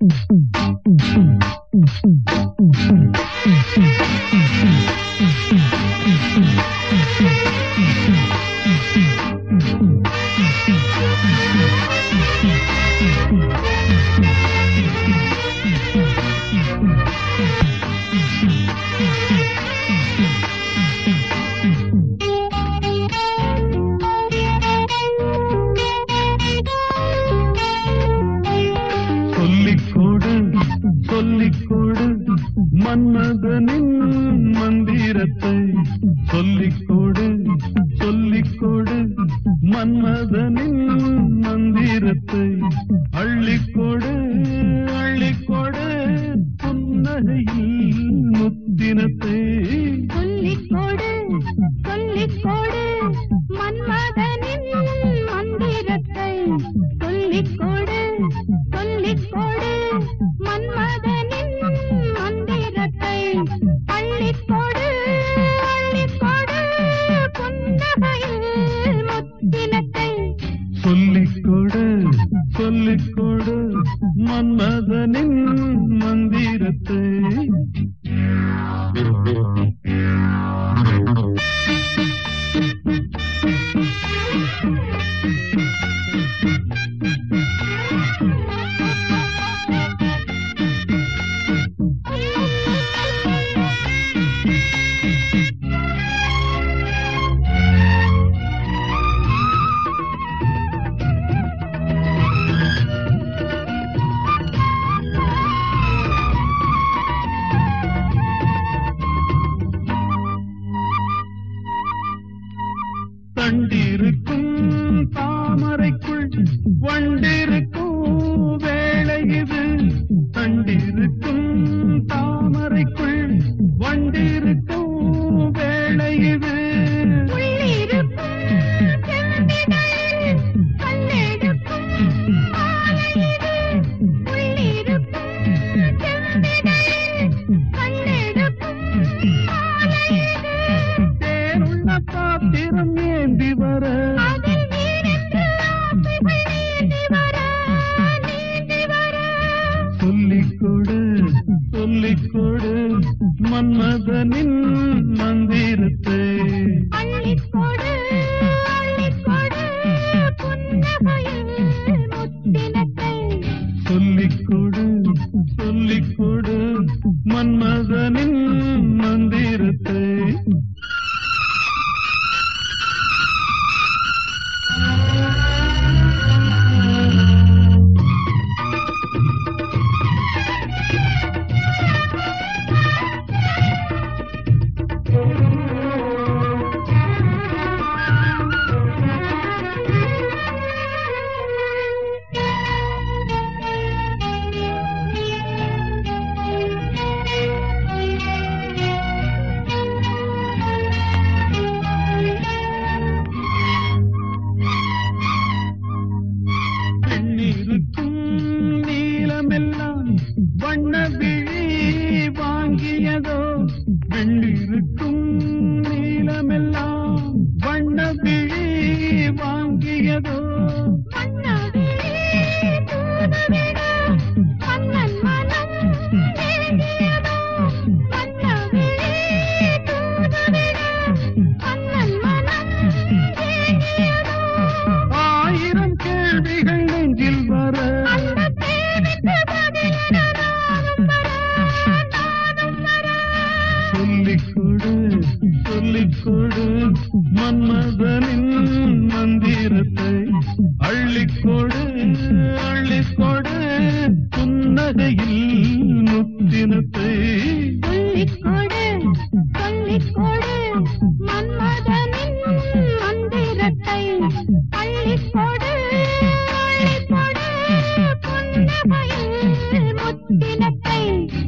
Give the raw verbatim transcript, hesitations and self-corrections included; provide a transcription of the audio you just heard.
மன்மதனின் மந்திரத்தை சொல்லிக்கொடு சொல்லிக்கொடு மன்மதனின் மந்திரத்தை அள்ளிக்கொடு அள்ளிக்கொடு புன்னகையில் முத்தினத்தை சொல்லிக்கொடு சொல்லிக்கொடு மன்மதனின் மந்திரத்தை சொல்லிக்கொடு சொல்லிக்கொடு மன்மதனின் மந்திரத்தை அள்ளிக்கொடு அள்ளிக்கொடு புன்னகையில் முத்தினத்தை சொல்லிக்கொடு சொல்லிக்கொடு மன்மதனின் மந்திரத்தை தண்டிருக்கும் தாமரைக்குள் வண்டிருக்கும் வேளை இது தண்டிருக்கும் தாமரைக்குள் வண்டிருக்கும் வேளை இது பாத்திரம் ஏந்தி வர சொல்லிக்கொடு சொல்லிக்கொடு மன்மதனின் மந்திரத்தை அள்ளிக்கொடு அள்ளிக்கொடு புன்னகையில் முத்தினத்தை சொல்லிக்கொடு சொல்லிக்கொடு மன்மதனின் மந்திரத்தை வண்ண விழி வாங்கியதோ வெள்ளிருக்கும் நீளமெல்லாம் வண்ண விழி வாங்கியதோ ஆயிரம் கேள்விகள் நெஞ்சில் வர சொல்லிக்கொடு சொல்லிக்கொடு மன்மதனின் மந்திரத்தை அள்ளிக்கொடு அள்ளிக்கொடு புன்னகையில் முத்தினத்தை சொல்லிக்கொடு சொல்லிக்கொடு மன்மதனின் மந்திரத்தை அள்ளிக்கொடு அள்ளிக்கொடு புன்னகையில் முத்தினத்தை